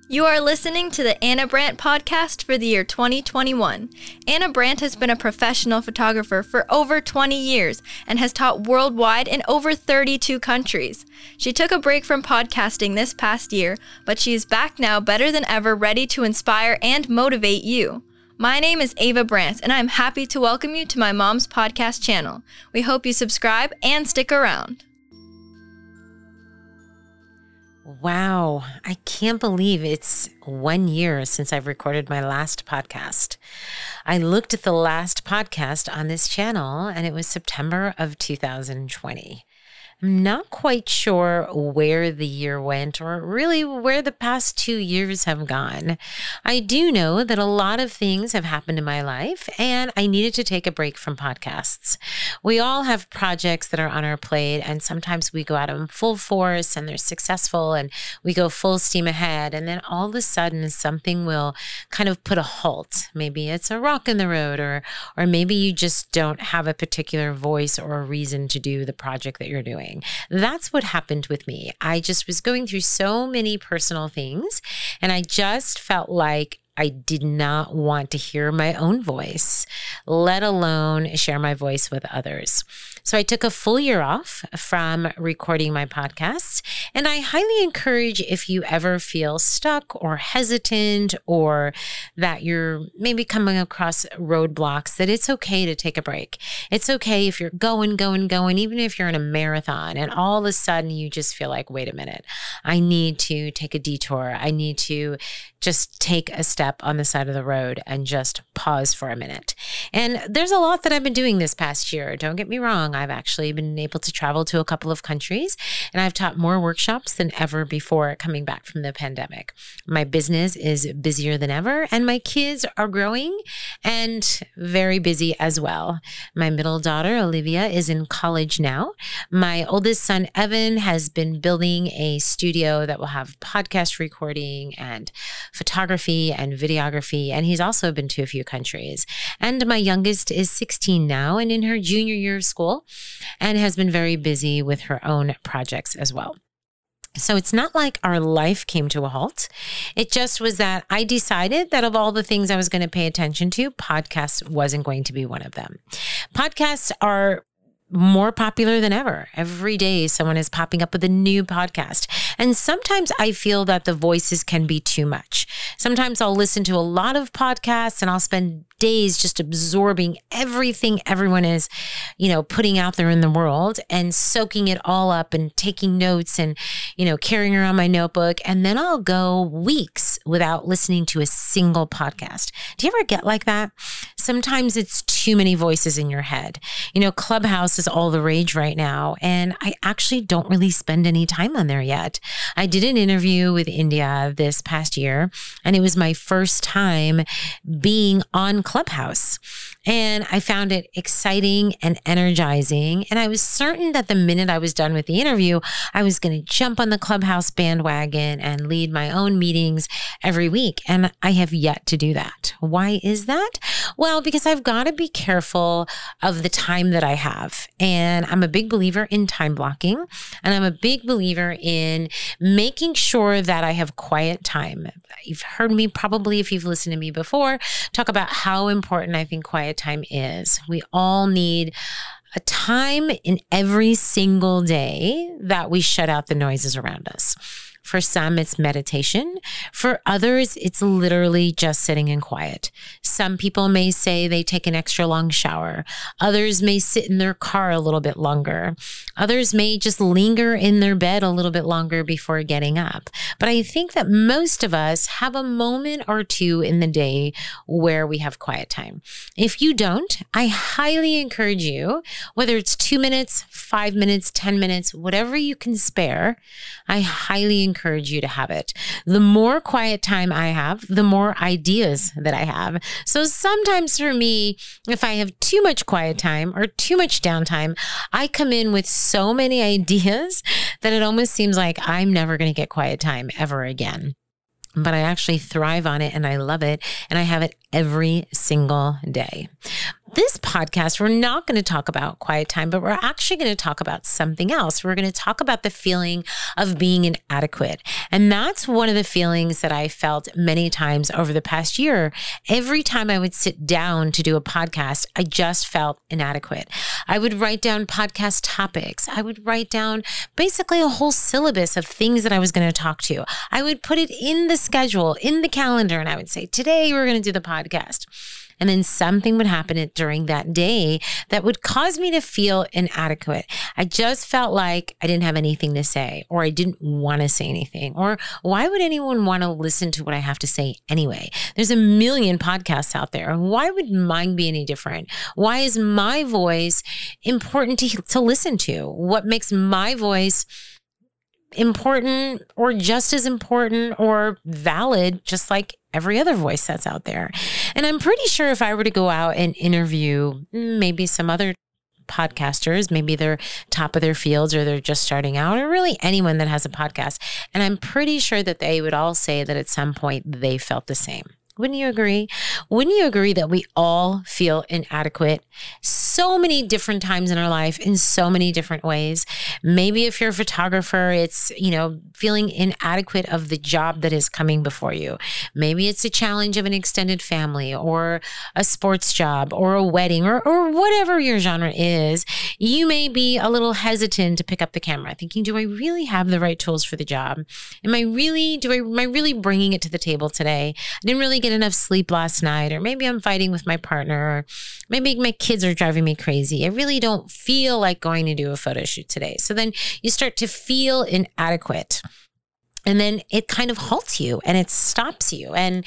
You are listening to the Anna Brandt podcast for the year 2021. Anna Brandt has been a professional photographer for over 20 years and has taught worldwide in over 32 countries. She took a break from podcasting this past year, but she is back now better than ever, ready to inspire and motivate you. My name is Ava Brandt, and I'm happy to welcome you to my mom's podcast channel. We hope you subscribe and stick around. Wow, I can't believe it's 1 year since I've recorded my last podcast. I looked at the last podcast on this channel and it was September of 2020. I'm not quite sure where the year went or really where the past 2 years have gone. I do know that a lot of things have happened in my life and I needed to take a break from podcasts. We all have projects that are on our plate and sometimes we go out in full force and they're successful and we go full steam ahead, and then all of a sudden something will kind of put a halt. Maybe it's a rock in the road or maybe you just don't have a particular voice or a reason to do the project that you're doing. That's what happened with me. I just was going through so many personal things and I just felt like I did not want to hear my own voice, let alone share my voice with others. So I took a full year off from recording my podcast, and I highly encourage, if you ever feel stuck or hesitant or that you're maybe coming across roadblocks, that it's okay to take a break. It's okay if you're going, even if you're in a marathon and all of a sudden you just feel like, wait a minute, I need to take a detour. I need to just take a step on the side of the road and just pause for a minute. And there's a lot that I've been doing this past year. Don't get me wrong. I've actually been able to travel to a couple of countries and I've taught more workshops than ever before coming back from the pandemic. My business is busier than ever and my kids are growing and very busy as well. My middle daughter, Olivia, is in college now. My oldest son, Evan, has been building a studio that will have podcast recording and photography and videography, and he's also been to a few countries. And my youngest is 16 now and in her junior year of school and has been very busy with her own projects as well. So it's not like our life came to a halt. It just was that I decided that of all the things I was going to pay attention to, podcasts wasn't going to be one of them. Podcasts are more popular than ever. Every day someone is popping up with a new podcast. And sometimes I feel that the voices can be too much. Sometimes I'll listen to a lot of podcasts and I'll spend days just absorbing everything everyone is, putting out there in the world and soaking it all up and taking notes and, carrying around my notebook. And then I'll go weeks without listening to a single podcast. Do you ever get like that? Sometimes it's too many voices in your head. Clubhouse is all the rage right now. And I actually don't really spend any time on there yet. I did an interview with India this past year, and it was my first time being on Clubhouse. And I found it exciting and energizing. And I was certain that the minute I was done with the interview, I was going to jump on the Clubhouse bandwagon and lead my own meetings every week. And I have yet to do that. Why is that? Well, because I've got to be careful of the time that I have. And I'm a big believer in time blocking. And I'm a big believer in making sure that I have quiet time. You've heard me probably, if you've listened to me before, talk about how important I think quiet time is. We all need a time in every single day that we shut out the noises around us. For some, it's meditation. For others, it's literally just sitting in quiet. Some people may say they take an extra long shower. Others may sit in their car a little bit longer. Others may just linger in their bed a little bit longer before getting up. But I think that most of us have a moment or two in the day where we have quiet time. If you don't, I highly encourage you, whether it's 2 minutes, 5 minutes, 10 minutes, whatever you can spare, I highly encourage you to have it. The more quiet time I have, the more ideas that I have. So sometimes for me, if I have too much quiet time or too much downtime, I come in with so many ideas that it almost seems like I'm never going to get quiet time ever again. But I actually thrive on it and I love it. And I have it every single day. this podcast, we're not going to talk about quiet time, but we're actually going to talk about something else. We're going to talk about the feeling of being inadequate. And that's one of the feelings that I felt many times over the past year. Every time I would sit down to do a podcast, I just felt inadequate. I would write down podcast topics. I would write down basically a whole syllabus of things that I was going to talk to. I would put it in the schedule, in the calendar, and I would say, today we're going to do the podcast. And then something would happen during that day that would cause me to feel inadequate. I just felt like I didn't have anything to say, or I didn't want to say anything, or why would anyone want to listen to what I have to say anyway? There's a million podcasts out there. Why would mine be any different? Why is my voice important to listen to? What makes my voice important or just as important or valid, just like every other voice that's out there? And I'm pretty sure if I were to go out and interview maybe some other podcasters, maybe they're top of their fields or they're just starting out, or really anyone that has a podcast, and I'm pretty sure that they would all say that at some point they felt the same. Wouldn't you agree? Wouldn't you agree that we all feel inadequate so many different times in our life in so many different ways? Maybe if you're a photographer, it's, feeling inadequate of the job that is coming before you. Maybe it's a challenge of an extended family or a sports job or a wedding or whatever your genre is. You may be a little hesitant to pick up the camera thinking, do I really have the right tools for the job? Am I really bringing it to the table today? I didn't really get enough sleep last night, or maybe I'm fighting with my partner, or maybe my kids are driving me crazy. I really don't feel like going to do a photo shoot today. So then you start to feel inadequate. And then it kind of halts you and it stops you. And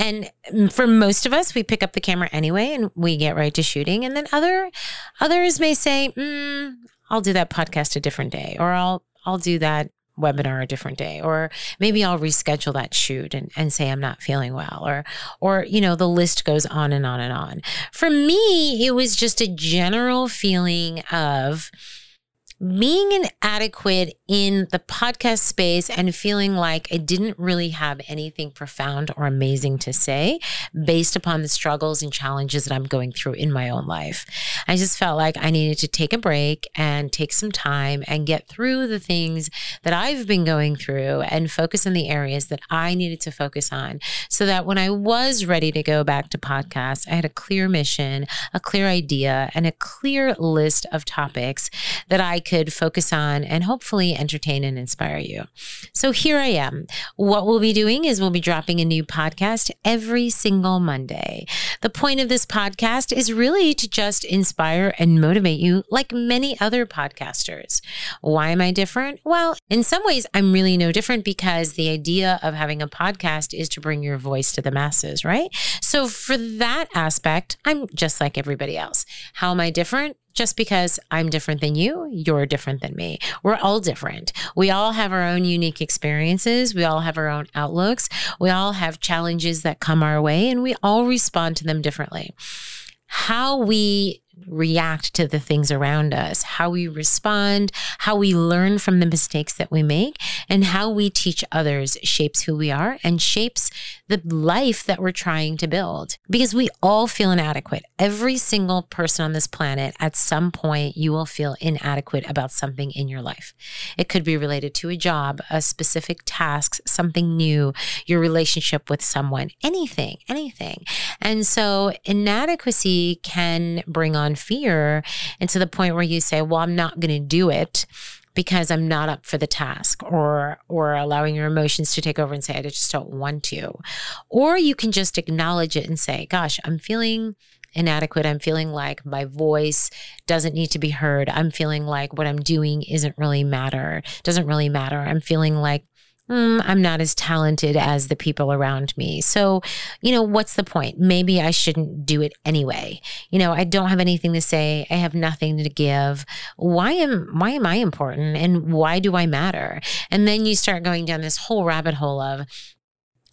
for most of us, we pick up the camera anyway and we get right to shooting. And then others may say, I'll do that podcast a different day, or I'll do that webinar a different day, or maybe I'll reschedule that shoot and say I'm not feeling well, or the list goes on and on and on. For me, it was just a general feeling of being inadequate in the podcast space and feeling like I didn't really have anything profound or amazing to say based upon the struggles and challenges that I'm going through in my own life. I just felt like I needed to take a break and take some time and get through the things that I've been going through and focus on the areas that I needed to focus on, so that when I was ready to go back to podcasts, I had a clear mission, a clear idea, and a clear list of topics that I could focus on and hopefully entertain and inspire you. So here I am. What we'll be doing is we'll be dropping a new podcast every single Monday. The point of this podcast is really to just inspire and motivate you like many other podcasters. Why am I different? Well, in some ways, I'm really no different, because the idea of having a podcast is to bring your voice to the masses, right? So for that aspect, I'm just like everybody else. How am I different? Just because I'm different than you, you're different than me. We're all different. We all have our own unique experiences. We all have our own outlooks. We all have challenges that come our way, and we all respond to them differently. How we react to the things around us, how we respond, how we learn from the mistakes that we make, and how we teach others shapes who we are and shapes the life that we're trying to build. Because we all feel inadequate. Every single person on this planet, at some point, you will feel inadequate about something in your life. It could be related to a job, a specific task, something new, your relationship with someone, anything. And so inadequacy can bring on fear, and to the point where you say, well, I'm not going to do it because I'm not up for the task, or allowing your emotions to take over and say, I just don't want to. Or you can just acknowledge it and say, gosh, I'm feeling inadequate. I'm feeling like my voice doesn't need to be heard. I'm feeling like what I'm doing doesn't really matter. I'm feeling like I'm not as talented as the people around me. So, what's the point? Maybe I shouldn't do it anyway. I don't have anything to say. I have nothing to give. Why am I important? And why do I matter? And then you start going down this whole rabbit hole of,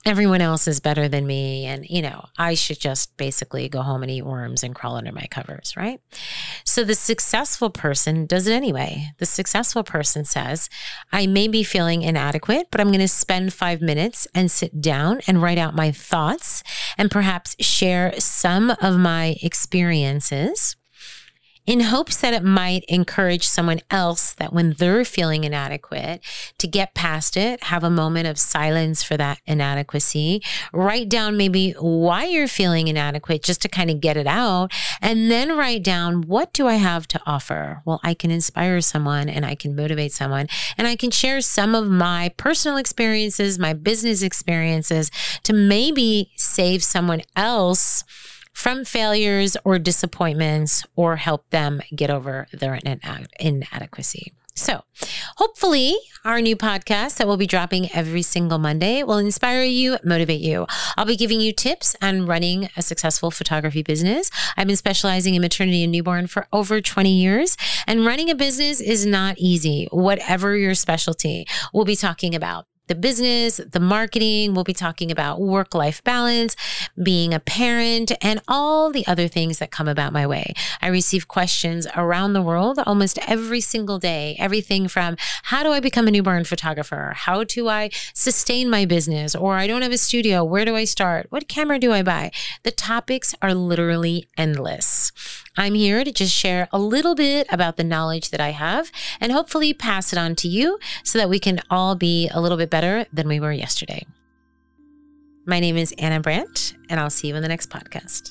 everyone else is better than me. And, I should just basically go home and eat worms and crawl under my covers, right? So the successful person does it anyway. The successful person says, I may be feeling inadequate, but I'm going to spend 5 minutes and sit down and write out my thoughts and perhaps share some of my experiences in hopes that it might encourage someone else that when they're feeling inadequate to get past it, have a moment of silence for that inadequacy, write down maybe why you're feeling inadequate just to kind of get it out, and then write down, what do I have to offer? Well, I can inspire someone and I can motivate someone and I can share some of my personal experiences, my business experiences to maybe save someone else from failures or disappointments or help them get over their inadequacy. So hopefully our new podcast that will be dropping every single Monday will inspire you, motivate you. I'll be giving you tips on running a successful photography business. I've been specializing in maternity and newborn for over 20 years, and running a business is not easy, whatever your specialty. We'll be talking about the business, the marketing. We'll be talking about work-life balance, being a parent, and all the other things that come about my way. I receive questions around the world almost every single day. Everything from, how do I become a newborn photographer? How do I sustain my business? Or I don't have a studio. Where do I start? What camera do I buy? The topics are literally endless. I'm here to just share a little bit about the knowledge that I have and hopefully pass it on to you so that we can all be a little bit better than we were yesterday. My name is Anna Brandt, and I'll see you in the next podcast.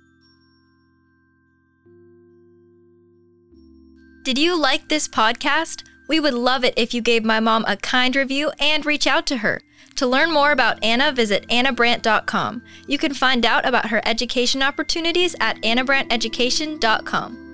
Did you like this podcast? We would love it if you gave my mom a kind review and reach out to her. To learn more about Anna, visit annabrandt.com. You can find out about her education opportunities at annabranteducation.com.